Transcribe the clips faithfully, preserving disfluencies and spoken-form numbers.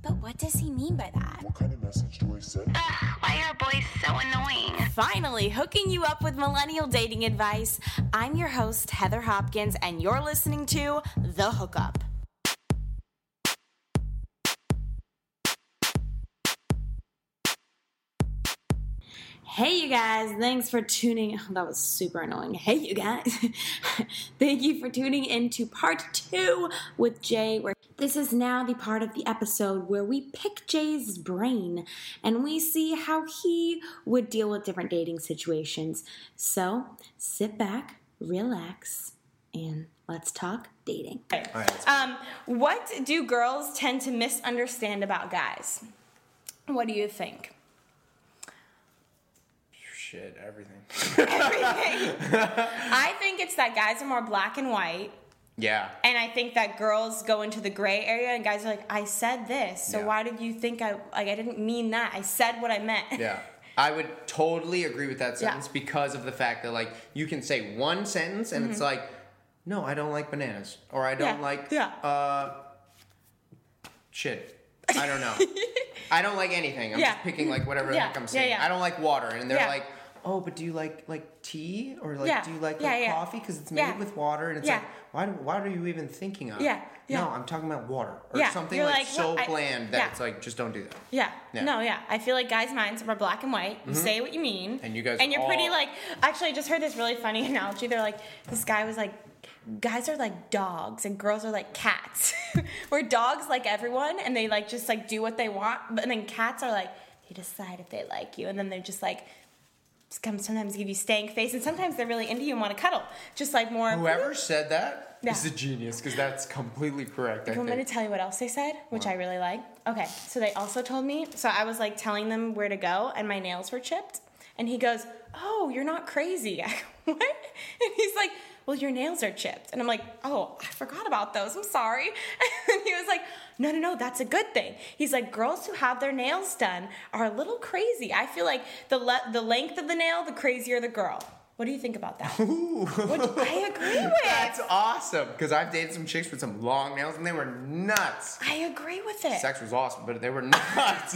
But what does he mean by that? What kind of message do I send? Ugh, why are boys so annoying? Finally, hooking you up with millennial dating advice. I'm your host, Heather Hopkins, and you're listening to The Hookup. Hey, you guys. Thanks for tuning. Oh, that was super annoying. Hey, you guys. Thank you for tuning in to part two with Jay. Where this is now the part of the episode where we pick Jay's brain and we see how he would deal with different dating situations. So sit back, relax, and let's talk dating. Okay. Um, what do girls tend to misunderstand about guys? What do you think? Shit, everything. Everything. I think it's that guys are more black and white. Yeah. And I think that girls go into the gray area and guys are like, I said this, so Yeah. why did you think I, like, I didn't mean that. I said what I meant. Yeah. I would totally agree with that Yeah. sentence because of the fact that, like, you can say one sentence and it's like, no, I don't like bananas. Or I don't Yeah. like, Yeah. uh, shit. I don't know. I don't like anything. I'm Yeah. just picking, like, whatever the Yeah. heck I'm Yeah, saying. yeah. I don't like water. And they're Yeah. like, oh, but do you like, like tea? Or, like, Yeah. do you like, Yeah, like yeah. coffee? Because it's made Yeah. with water. And it's Yeah. like, why, do, why are you even thinking of? Yeah. Yeah. No, I'm talking about water. Or Yeah. something, You're like, like, so well, I- bland that yeah. it's like, just don't do that. Yeah. Yeah. No, yeah. I feel like guys' minds are black and white. You say what you mean. And you guys And you're pretty all- like, actually, I just heard this really funny analogy. They're like, this guy was like, guys are like dogs and girls are like cats. Where dogs like everyone and they like just like do what they want. But and then cats are like, they decide if they like you. And then they're just like, just come sometimes give you stank face. And sometimes they're really into you and want to cuddle. Just like more. Whoever said that Yeah. is a genius because that's completely correct. I You want me to think. tell you what else they said, which I really like? Okay, so they also told me, so I was like telling them where to go, and my nails were chipped. And he goes, oh, you're not crazy. I go, what? And he's like, well, your nails are chipped. And I'm like, oh, I forgot about those. I'm sorry. And he was like, no, no, no, that's a good thing. He's like, girls who have their nails done are a little crazy. I feel like the le- the length of the nail, the crazier the girl. What do you think about that? Ooh. What do- I agree with. That's awesome because I've dated some chicks with some long nails and they were nuts. I agree with it. Sex was awesome, but they were nuts.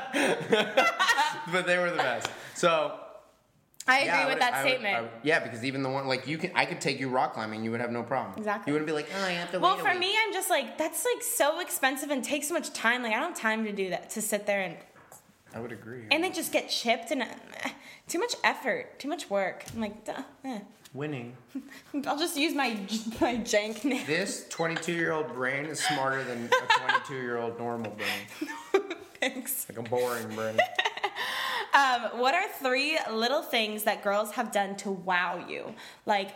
But they were the best. So I agree yeah, I with would- that I would- statement. I would- yeah, because even the one like you can, I could take you rock climbing, you would have no problem. Exactly. You wouldn't be like, oh, I have to Well, wait a for week. me, I'm just like, that's like so expensive and takes so much time. Like, I don't have time to do that, to sit there and, I would agree. and they just get chipped and uh, too much effort, too much work. I'm like, duh, eh. Winning. I'll just use my my jank nail. This twenty-two-year-old brain is smarter than a twenty-two-year-old normal brain. Thanks. Like a boring brain. Um, what are three little things that girls have done to wow you? Like,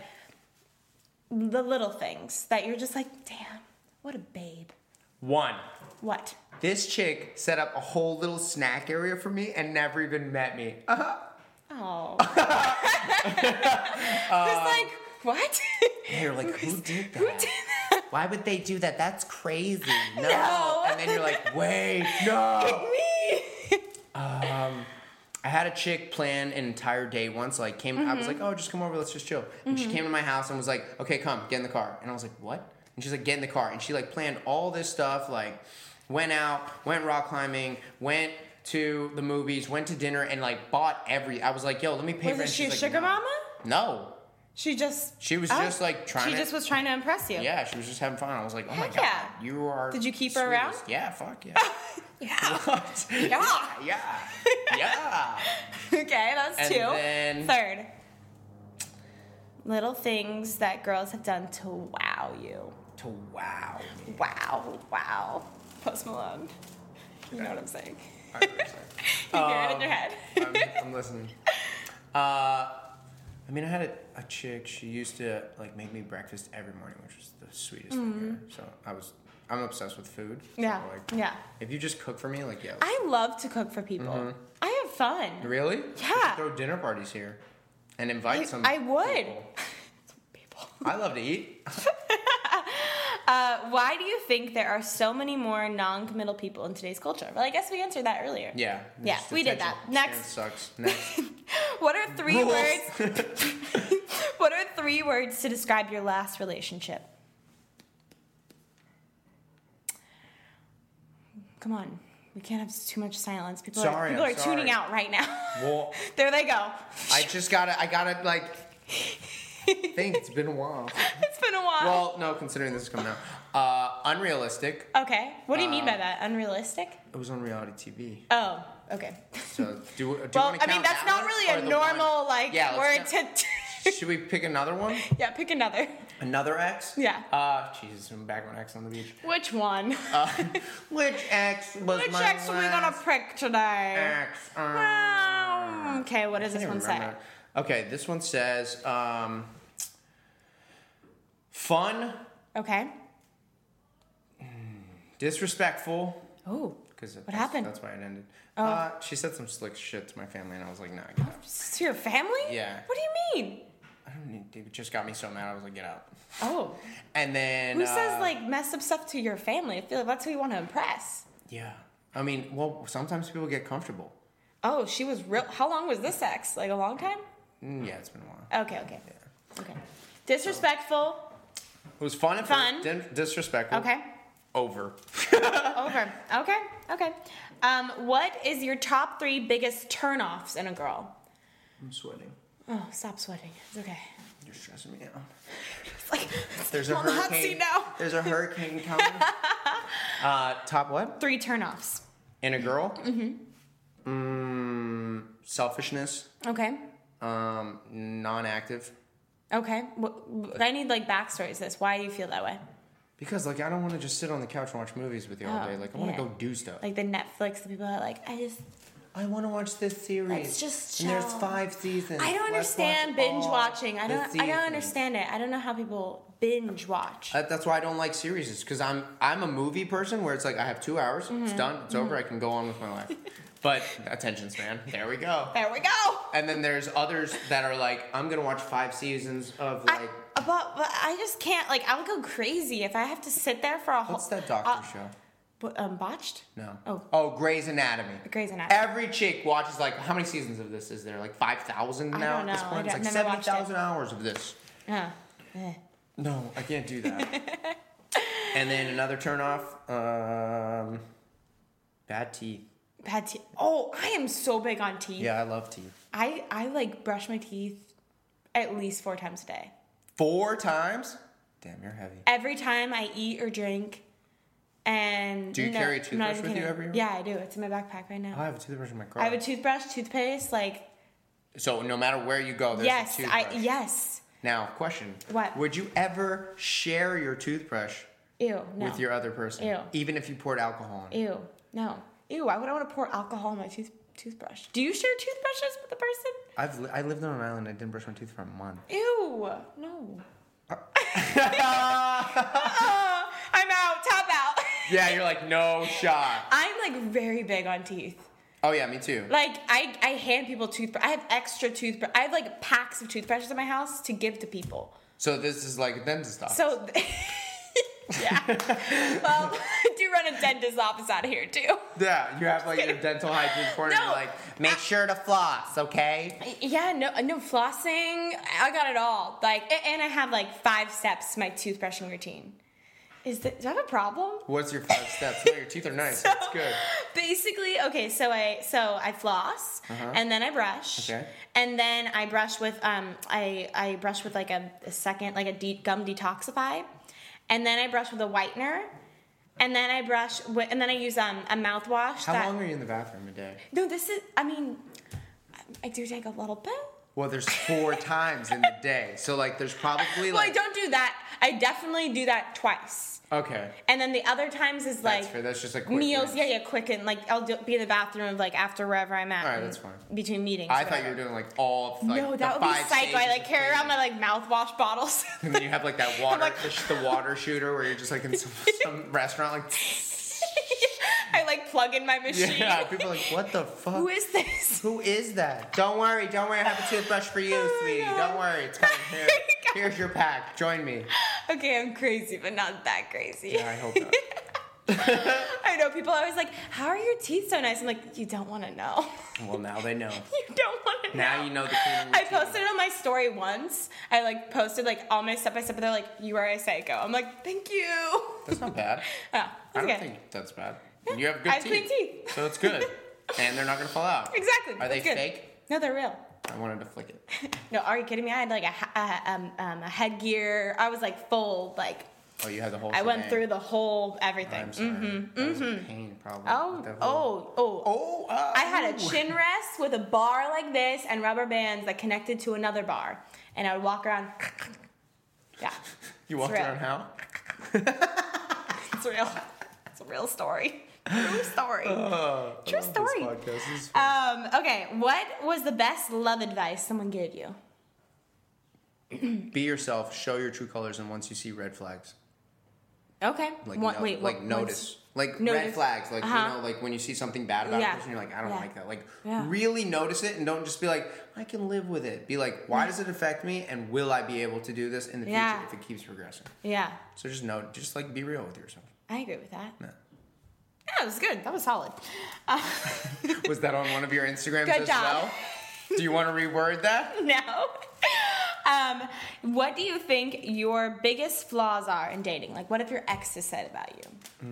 the little things that you're just like, damn, what a babe. One. What? This chick set up a whole little snack area for me and never even met me. Uh-huh. Oh. It's like, what? You're like, who did that? Who did that? Why would they do that? That's crazy. No. No. And then you're like, wait, no. Me. Um, I had a chick plan an entire day once. Like, came. I was like, oh, just come over. Let's just chill. And she came to my house and was like, okay, come, get in the car. And I was like, what? And she's like, get in the car. And she like planned all this stuff. Like, went out, went rock climbing, went to the movies, went to dinner, and like bought every. I was like, yo, let me pay Was for it it. she a She's sugar like, no. mama? No. She just... She was Oh. just like trying She to. just was trying to impress you. Yeah, she was just having fun. I was like, oh my Heck god, yeah. you are. Did you keep her sweetest. around? Yeah, fuck yeah. Yeah. What? Yeah. yeah, yeah. Okay, that's And two. then- Third. Little things that girls have done to wow you. To wow. me. Wow. Wow. Post Malone. You know what I'm saying. I know what you're saying. You hear it in Um, your head. I'm, I'm listening. Uh, I mean, I had a, a chick. She used to like make me breakfast every morning, which was the sweetest thing ever. So I was, I'm obsessed with food. So, Mm-hmm. Yeah. Like, Yeah. if you just cook for me, like yeah. let's- I love to cook for people. I have fun. Really? You Yeah. should throw dinner parties here, and invite I, some. I would. People. People. I love to eat. Uh, why do you think there are so many more non-committal people in today's culture? Well, I guess we answered that earlier. Yeah. Yeah, just we did attention that. Next. span sucks. Next. What are three Rules. words? What are three words to describe your last relationship? Come on. We can't have too much silence. People Sorry, are, people I'm are tuning sorry. out right now. Well, There they go. I just gotta, I gotta, like, think. It's been a while. It's been a while. Well, no, considering this is coming out. Uh, unrealistic. Okay. What do you mean by Um, that? Unrealistic? It was on reality T V. Oh, okay. So, do, do you Well, want to I mean, count that's that not one really or a the normal, one? like, Yeah, word let's to... count- Should we pick another one? Yeah, pick another. Another X? Yeah. Uh, Jesus, I'm back on X on the beach. Which one? Uh, which X was Which my X are we gonna last pick today? X? Uh, Um, okay, what does I this can't one even say? remember. Okay, this one says, um, fun, Okay. disrespectful. Oh, Because What happened? That's why it ended. Oh. Uh, she said some slick shit to my family, and I was like, nah, get out. is this your family? Yeah. What do you mean? I don't need. It just got me so mad. I was like, get out. Oh, And then who uh, says like messed up stuff to your family? I feel like that's who you want to impress. Yeah. I mean, well, sometimes people get comfortable. Oh, she was real. How long was this ex? Like a long time? Mm, yeah, it's been a while. Okay, okay, okay. Disrespectful. It was fun and Fun. Dis- disrespectful. Okay. Over. Over. Okay. Okay. Um, what is your top three biggest turnoffs in a girl? I'm sweating. Oh, stop sweating. It's okay. You're stressing me out. It's like There's a I'm on the hot hurricane. seat now. There's a hurricane coming. uh, top what? Three turnoffs. In a girl? Mm-hmm. Mm, selfishness. Okay. Um, non-active. Okay. What, I need like backstories. To this. Why do you feel that way? Because like I don't want to just sit on the couch and watch movies with you all Oh, day. Like I want to yeah. go do stuff. Like the Netflix, the people that are like, I just, I want to watch this series. Let's just And there's chill. five seasons. I don't Let's understand watch binge all watching. I the don't, I seasons. don't understand it. I don't know how people binge watch. That, that's why I don't like series. Because I'm I'm a movie person where it's like I have two hours. Mm-hmm. It's done. It's over. I can go on with my life. But attention span. There we go. There we go. And then there's others that are like, I'm gonna watch five seasons of I, like. but, but I just can't. Like, I would go crazy if I have to sit there for a whole. What's that doctor uh, show? What, um, botched? No. Oh. Oh, Grey's Anatomy. Grey's Anatomy. Every chick watches like how many seasons of this is there? Like five thousand I now don't at this know. point. I It's like don't- never seventy watched it. thousand hours of this. Uh, eh. No, I can't do that. And then another turn off. Um, bad teeth. Bad teeth. Oh, I am so big on teeth. Yeah, I love teeth. I, I like brush my teeth at least four times a day. Four times? Damn, you're heavy. Every time I eat or drink. And Do you no, carry a I'm not toothbrush even with you kidding. everywhere? Yeah, I do. It's in my backpack right now. I have a toothbrush in my car. I have a toothbrush, toothpaste, like So no matter where you go, there's yes, a toothbrush. I yes. Now, question. What? Would you ever share your toothbrush Ew, no. with your other person? Ew. Even if you poured alcohol in it? Ew, no. Ew, why would I want to pour alcohol on my tooth toothbrush? Do you share toothbrushes with the person? I've li- I lived on an island. I didn't brush my teeth for a month. Ew, no. Uh, I'm out. Tap out. Yeah, you're like, no shot. I'm like very big on teeth. Oh yeah, me too. Like I, I hand people toothbrush. I have extra toothbrush. I have like packs of toothbrushes in my house to give to people. So this is like a dentist office. So, yeah. Well, I do run a dentist office out of here too. Yeah, you have like your dental hygiene corner. No. And you're like, make sure to floss, okay? Yeah, no, no flossing. I got it all. Like, a- and I have like five steps to my toothbrushing routine. Is that, do I have a problem? What's your five steps? No, your teeth are nice. So, That's good. Basically, okay, so I so I floss Uh-huh. and then I brush. Okay. And then I brush with um I I brush with like a, a second like a de- gum detoxify. And then I brush with a whitener. And then I brush with, and then I use um a mouthwash. How that, long are you in the bathroom a day? No, this is I mean I do take a little bit. Well, there's four times in the day. So like there's probably Well, I like don't do that. I definitely do that twice. Okay. And then the other times is like That's fair. That's just like quick meals. rinse. Yeah, yeah, quick and like I'll do, be in the bathroom like after wherever I'm at. All right, and that's fine. Between meetings. I or thought you were whatever. doing like all like No, the that would be five psycho. I stages like of carry around my cleaning. like mouthwash bottles. And then you have like that water, like- the, sh- the water shooter where you're just like in some, some restaurant like. I like plug in my machine. Yeah, people are like, what the fuck? Who is this? Who is that? Don't worry, don't worry. I have a toothbrush for you, Oh my sweetie. God. Don't worry, it's coming here. Here's your pack. Join me. Okay, I'm crazy, but not that crazy. Yeah, I hope not. I know people are always like, "How are your teeth so nice?" I'm like, "You don't want to know. Well, now they know. You don't want to know." Now you know the cleaning I routine. posted it on my story once. I like posted like all my step by step, but they're like, "You are a psycho." I'm like, "Thank you." That's not bad. Yeah, I it's don't okay. think that's bad. And you have good I have teeth. clean teeth. So it's good. And they're not going to fall out. Exactly. Are they That's good. fake? No, they're real. I wanted to flick it. No, are you kidding me? I had like a, ha- a, um, um, a headgear. I was like full, like, Oh, you had the whole I went shebang. through the whole everything. I'm sorry. Mm-hmm. That was a Mm-hmm. pain, probably. Oh, That whole- oh, oh. Oh, uh, I had a ooh. chin rest with a bar like this and rubber bands that connected to another bar. And I would walk around. Yeah. You walked It's real. around how? It's real. It's a real story. True story. Uh, True I love story. This podcast. This is fun. Um, okay, what was the best love advice someone gave you? Be yourself, show your true colors, and once you see red flags, Okay. like What- no- wait, like what- notice, like Notice. red flags, like Uh-huh. you know, like when you see something bad about Yeah. a person, you're like, I don't Yeah. like that. Like Yeah. really notice it, and don't just be like, I can live with it. Be like, why does it affect me, and will I be able to do this in the Yeah. future if it keeps progressing? Yeah, So just know, just like be real with yourself. I agree with that. Yeah. Yeah, that was good. That was solid. Uh, Was that on one of your Instagrams Good as job. well? Do you want to reword that? no. Um, what do you think your biggest flaws are in dating? Like, what have your exes said about you?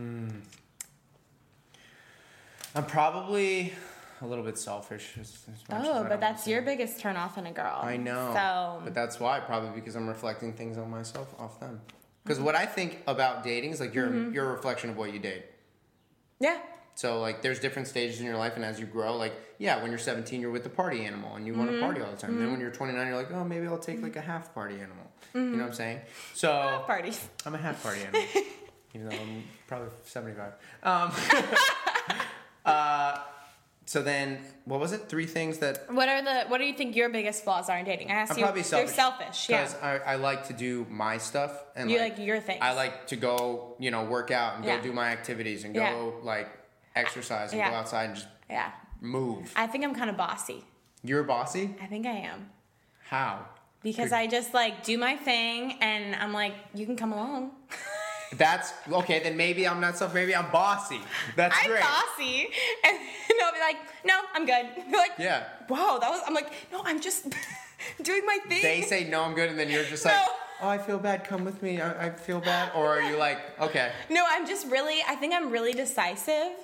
I'm probably a little bit selfish. As, as much as I Oh, don't but that's wanna say. your biggest turn off in a girl. I know. So, But that's why, probably because I'm reflecting things on myself off them. Because what I think about dating is like you're Mm-hmm. you're a reflection of what you date. yeah. So like there's different stages in your life, and as you grow, like yeah, when you're seventeen, you're with the party animal, and you want to Mm-hmm. party all the time. Then when you're twenty-nine, you're like, oh, maybe I'll take like a half party animal. You know what I'm saying? So Party. I'm a half party animal, even though I'm probably seventy-five. Um, uh, so then, what was it? Three things that What are the? What do you think your biggest flaws are in dating? I asked I'm you. probably selfish. You're selfish. Yeah. Because I, I like to do my stuff and You like, like your things. I like to go, you know, work out and go Yeah. do my activities and Yeah. go like exercise and Yeah. go outside and just Yeah. move. I think I'm kind of bossy. You're bossy? I think I am. How? Because Could- I just like do my thing and I'm like, you can come along. That's okay. Then maybe I'm not self. Maybe I'm bossy. That's I'm great. bossy. And they'll be like, no, I'm good. They're like, Yeah. wow, that was, I'm like, no, I'm just doing my thing. They say no, I'm good, and then you're just No. like, oh, I feel bad. Come with me. I, I feel bad. Or are you like, okay? No, I'm just really, I think I'm really decisive.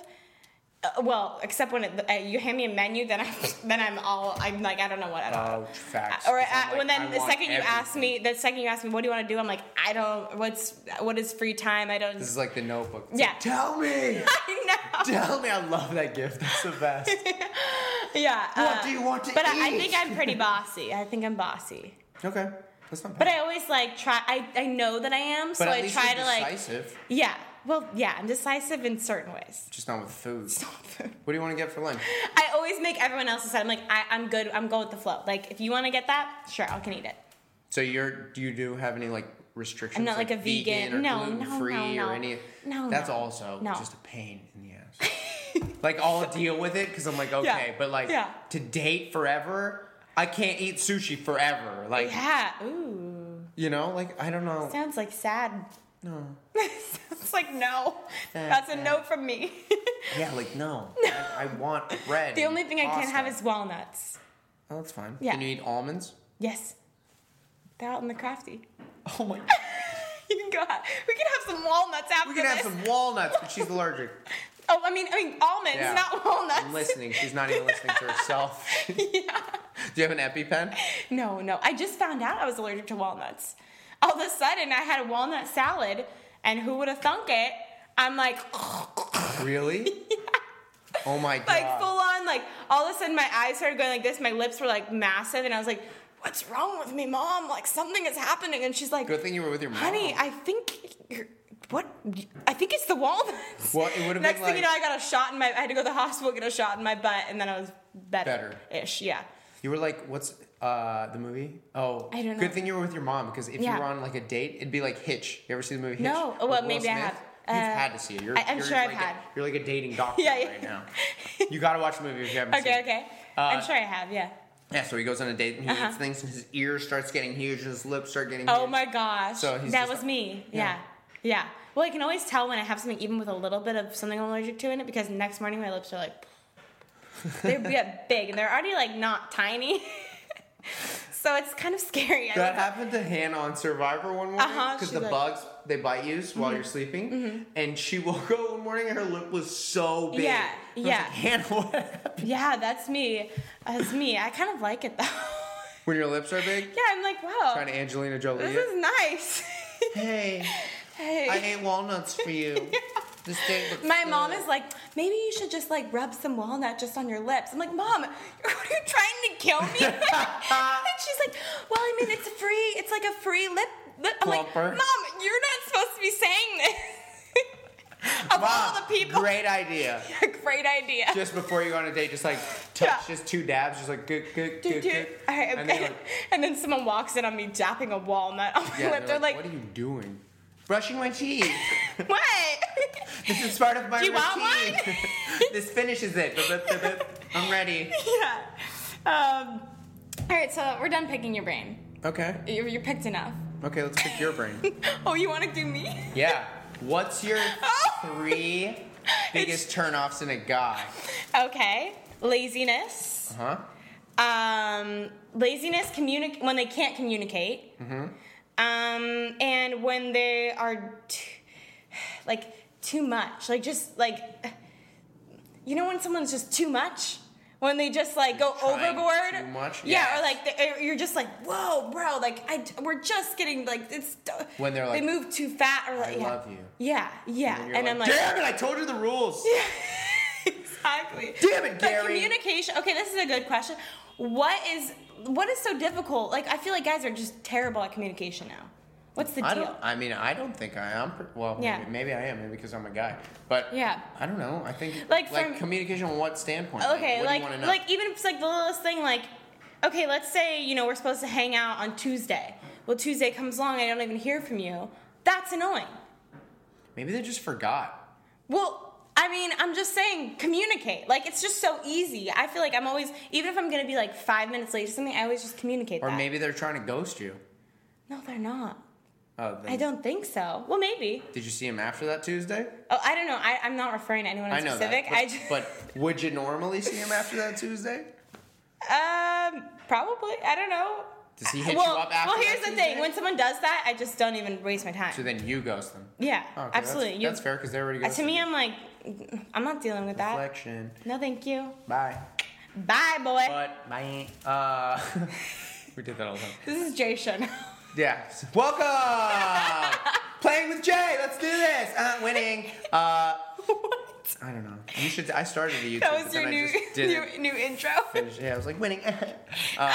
Uh, well, except when it, uh, you hand me a menu, then I'm, then I'm all, I'm like, I don't know what at all. Oh, facts. Or 'Cause uh, I'm like, when then I the want second you ask everything. me, the second you ask me, what do you want to do? I'm like, I don't. What's what is free time? I don't. This is like the Notebook. It's Yeah. like, tell me. I know. Tell me. I love that gift. That's the best. Yeah. What uh, do you want to But eat? I, I think I'm pretty bossy. I think I'm bossy. Okay. That's not bad. But I always like try. I, I know that I am, so But at I least try you're to like. decisive. Yeah. Well, yeah. I'm decisive in certain ways. Just not with food. What do you want to get for lunch? I always make everyone else decide. I'm like, I, I'm good. I'm going with the flow. Like, if you want to get that, sure, I can eat it. So you're do you do have any like restrictions? I'm not like a vegan. or No, no, gluten free no, no. or any. No, That's no. also No. just a pain in the ass. Like I'll deal with it because I'm like okay, Yeah. but like Yeah. to date forever, I can't eat sushi forever. Like Yeah. Ooh. you know, like I don't know. Sounds like sad. No. Sounds like no. Sad, That's a sad. no from me. Yeah, like no. I, I want bread. The and only thing I can't pasta. have is walnuts. Oh, that's fine. Yeah. Can you eat almonds? Yes. They're out in the crafty. Oh my. You can go have, we can have some walnuts after We can have this. some walnuts, but she's allergic. Oh, I mean, I mean almonds, Yeah. not walnuts. I'm listening. She's not even listening to herself. Yeah. Do you have an EpiPen? No, no. I just found out I was allergic to walnuts. All of a sudden, I had a walnut salad, and who would have thunk it? I'm like, Really? Oh my god. like full on, like all of a sudden, my eyes started going like this. My lips were like massive, and I was like, "What's wrong with me, Mom? Like something is happening." And she's like, Good thing you were with your mom. "Honey, I think you're." What? I think it's the walnuts. Well, it would've Next been thing you like- know, I got a shot in my. I had to go to the hospital, get a shot in my butt, and then I was better. Better. Ish, yeah. You were like, what's uh the movie? Oh, I don't know. Good thing you were with your mom because if Yeah. you were on like a date, it'd be like Hitch. You ever see the movie Hitch? No. Oh, With well, Will maybe I Smith? have. You've Uh, had to see it. You're, I- I'm you're sure I've like had. A, you're like a dating doctor Yeah, yeah. right now. You gotta watch the movie if you haven't seen Okay, it. okay. Uh, I'm sure I have. Yeah. Yeah, so he goes on a date and he Uh-huh. eats things and his ear starts getting huge and his lips start getting Oh huge. my gosh. So he's that just was like- me. Yeah. Yeah. Yeah. Well, I can always tell when I have something even with a little bit of something I'm allergic to in it because the next morning my lips are like they get big and they're already like not tiny. So it's kind of scary. I That look up- happened to Hannah on Survivor one morning Uh-huh, because she's the like- bugs they bite you while you're sleeping, mm-hmm. and she woke up one morning and her lip was so big. Yeah, I yeah. Was like, Hannah, what happened? Yeah, that's me. That's me. I kind of like it though. When your lips are big? Yeah, I'm like, wow. Trying to Angelina Jolie. This is nice. Hey, hey. I ate walnuts for you. Yeah. This day looks My good. mom is like, maybe you should just like rub some walnut just on your lips. I'm like, Mom, are you trying to kill me? And she's like, well, I mean, it's free. It's like a free lip. lip. I'm Plumper. like, Mom, you're not supposed to be saying this. Of Mom, all the people. Great idea. Yeah, great idea. Just before you go on a date, just like touch Yeah. just two dabs, just like good, good, good, good. All right, And then, like, and then someone walks in on me dapping a walnut on my yeah, lip. they're They're like, what are you doing? Brushing my teeth. what? This is part of my Do you want routine. This finishes it. I'm ready. Yeah. Um, all right, so we're done picking your brain. Okay. You you picked enough. Okay, let's pick your brain. Oh, you want to do me? Yeah. What's your Oh. three biggest turnoffs in a guy? Okay. Laziness. Uh huh. Um, laziness communi- when they can't communicate. Mm-hmm. Um, and when they are t- like too much, like just like, you know, when someone's just too much, when they just like go Trying overboard. too much? Yeah, Yes. or like they, or you're just like, whoa, bro, like I, we're just getting like it's. When they're like, they move too fat, or like, I yeah. love you. Yeah, yeah, And, and, you're I'm like, damn it! I told you the rules. exactly. Damn it, But Gary. communication. Okay, this is a good question. What is what is so difficult? Like, I feel like guys are just terrible at communication now. What's the I deal? don't. I mean, I don't think I am. per- Well, Yeah. maybe, maybe I am, maybe because I'm a guy. But Yeah. I don't know. I think Like, like, from- communication on what standpoint? Okay, what like do you want to know? like even if it's like the littlest thing, like okay, let's say you know we're supposed to hang out on Tuesday. Well, Tuesday comes along, I don't even hear from you. That's annoying. maybe they just forgot. Well, I mean, I'm just saying, communicate. Like it's just so easy. I feel like I'm always, even if I'm gonna be like five minutes late or something, I always just communicate. Or that. maybe they're trying to ghost you. no, they're not. Oh, then, I don't think so. Well, maybe. Did you see him after that Tuesday? Oh, I don't know. I, I'm not referring to anyone in I know specific. that. But, I just, but would you normally see him after that Tuesday? um, probably. I don't know. Does he hit well, you up after well, here's that the thing. Tuesday? When someone does that, I just don't even waste my time. So then you ghost them. yeah, Oh, okay, absolutely. That's, You- that's fair because they're already uh, ghosted. to me, you. I'm like, I'm not dealing with that. Reflection. No, thank you. Bye. Bye, boy. But bye. Uh, we did that all the time. This is Jay Show now. Yeah. Welcome. Playing with Jay. Let's do this. Uh, winning. Uh, What? I don't know. You should. I started a YouTube. That but was then your I new, just didn't new new intro. finish. Yeah, I was like winning. uh,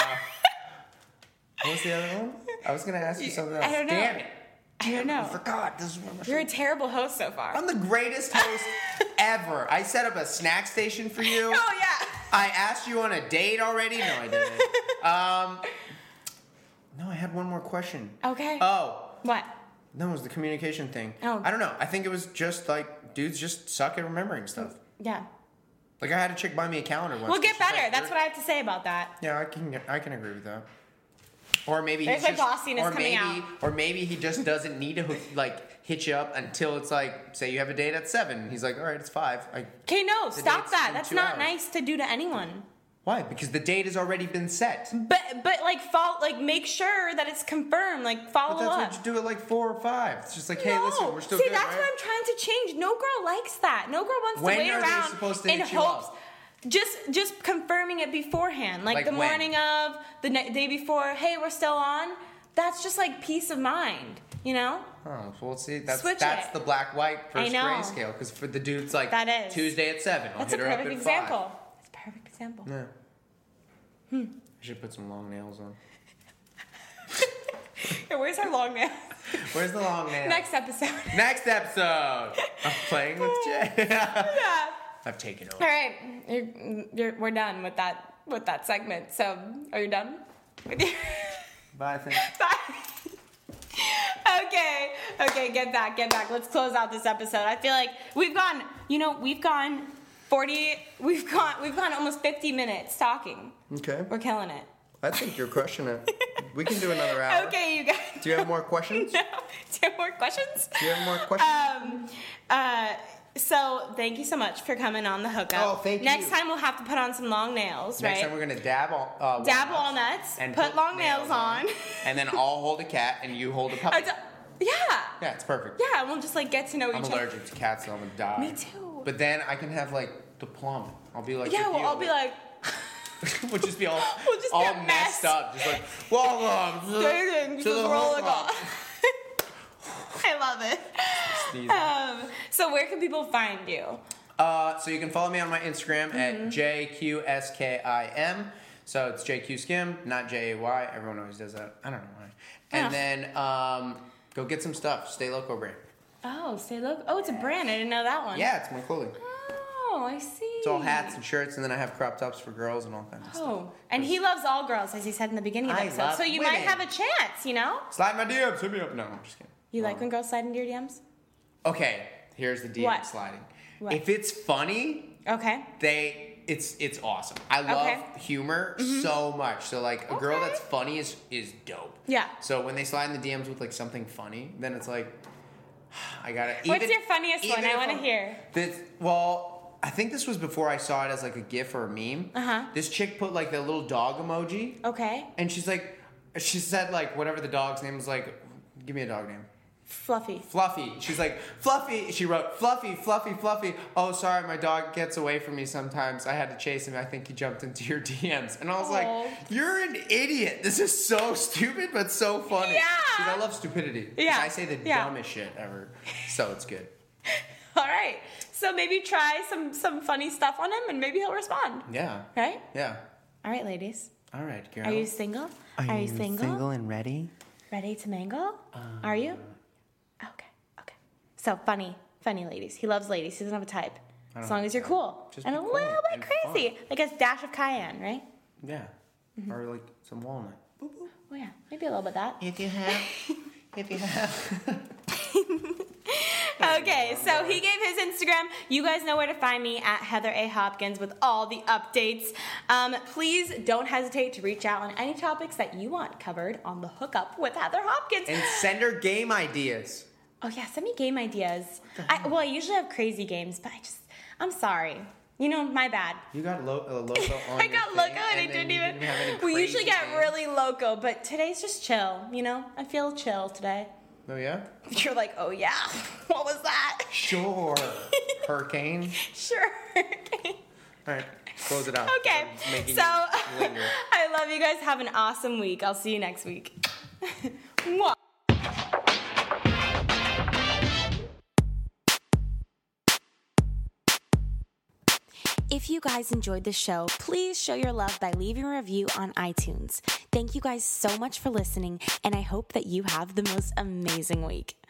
what was the other one? I was gonna ask you something else. I don't know. Damn it. I don't know. I forgot. This is one of my You're a terrible host so far. I'm the greatest host ever. I set up a snack station for you. Oh yeah. I asked you on a date already. No, I didn't. Um, no, I had one more question. Okay. Oh, What? no, it was the communication thing. Oh. I don't know. I think it was just like dudes just suck at remembering stuff. Yeah. Like I had a chick buy me a calendar once. We'll get She's like, better. That's "You're-" what I have to say about that. Yeah, I can. I can agree with that. Or maybe There's he's my just, bossiness or coming maybe, out. or maybe he just doesn't need to hook, like hit you up until it's like, say you have a date at seven. He's like, all right, it's five. I, Okay, no, stop date's that. in That's two not hours. nice to do to anyone. why? Because the date has already been set. But but like follow, like make sure that it's confirmed. Like follow But that's up. what you do at like four or five. It's just like, hey, no. listen, we're still See, good, that's right? what I'm trying to change. No girl likes that. No girl wants When to wait are they around supposed to in hit you hopes. up? Just just confirming it beforehand, like, Like the when? morning of, the ne- day before. Hey, we're still on. That's just like peace of mind, you know. Oh, well, see, that's Switch that's it. the black white I versus know. grayscale. Because for the dudes, like That is. Tuesday at seven, I'll That's hit a her up perfect at example. five. That's a perfect example. Yeah. Hmm. I should put some long nails on. Yeah, where's our long nail? Where's the long nail? Next episode. Next episode. I'm playing with Jay. Yeah. I've taken over. All right, you're, you're, we're done with that with that segment. So, are you done with your? Bye. Thanks. Bye. Okay, okay, get back, get back. Let's close out this episode. I feel like we've gone. You know, we've gone forty. We've gone. We've gone almost fifty minutes talking. Okay. We're killing it. I think you're crushing it. We can do another hour. Okay, you guys. Do you have more questions? No. Do you have more questions? Do you have more questions? Um. Uh. So thank you so much for coming on the hookup. Oh, thank you. Next time we'll have to put on some long nails, Next right? time we're gonna dab all uh, Dab walnuts walnuts, and put long nails on. and then I'll hold a cat and you hold a puppy. I d- Yeah. Yeah, it's perfect. Yeah, and we'll just like get to know I'm each other. allergic to cats, so I'm gonna die. Me too. But then I can have like the plum. I'll be like, Yeah, with well, you. I'll be like, we'll just be all, We'll just be all a mess. messed up, just like, welcome to, dating, to just the rolling hookup. off. I love it. Sneezing. Um, so where can people find you? Uh, so you can follow me on my Instagram Mm-hmm. at J Q S K I M. So it's J Q Skim, not J A Y. Everyone always does that. I don't know why. And Yeah. then um, go get some stuff. Stay Loco brand. Oh, say look. Oh, it's a brand. I didn't know that one. Yeah, it's my clothing. Oh, I see. It's all hats and shirts, and then I have crop tops for girls and all kinds of stuff. Oh, and he loves all girls, as he said in the beginning of the I episode. love So you women. might have a chance, you know? Slide my D Ms. Hit me up. No, I'm just kidding. You like when girls slide into your D Ms? Okay, here's the D M What? sliding. What? If it's funny, Okay. they it's it's awesome. I love Okay. Mm-hmm. humor so much. So like a girl Okay. that's funny is is dope. Yeah. So when they slide in the D Ms with like something funny, then it's like I gotta. What's even- your funniest even one? I if wanna I'm- hear. This, well, I think this was before I saw it as like a GIF or a meme. Uh-huh. This chick put like the little dog emoji, Okay. and she's like, she said like whatever the dog's name was, like, give me a dog name. Fluffy. Fluffy. She's like, Fluffy. She wrote, Fluffy, Fluffy, Fluffy. Oh, sorry, my dog gets away from me sometimes. I had to chase him. I think he jumped into your D Ms. And I was Aw. like, you're an idiot. This is so stupid, but so funny. Yeah. Dude, I love stupidity. 'Cause Yeah. I say the Yeah. dumbest shit ever. So it's good. All right. So maybe try some some funny stuff on him, and maybe he'll respond. Yeah. Right? Yeah. All right, ladies. All right, girl. Are you single? Are, you single? and ready? Ready to mingle? Are you? Okay. Okay. So funny, funny ladies. He loves ladies. He doesn't have a type. As long have as a you're type. cool Just and be a cool little bit and crazy, fun. like a dash of cayenne, right? Yeah. Mm-hmm. Or like some walnut. Boop, boop. Oh yeah, maybe a little bit of that. If you have, if you have. Okay, so he gave his Instagram. You guys know where to find me at Heather A. Hopkins with all the updates. Um, please don't hesitate to reach out on any topics that you want covered on the Hookup with Heather Hopkins. And send her game ideas. Oh yeah, send me game ideas. I, well, I usually have crazy games, but I just, I'm sorry. You know, my bad. You got lo- uh, loco on I your got thing, loco and I then didn't you even. have any We usually crazy get games. really loco, but today's just chill. You know, I feel chill today. Oh yeah. You're like, oh yeah, what was that? Sure. Hurricane. Sure. All right. Close it out. Okay, I'm making so you linger. I love you guys. Have an awesome week. I'll see you next week. Mwah. If you guys enjoyed the show, please show your love by leaving a review on iTunes. Thank you guys so much for listening, and I hope that you have the most amazing week.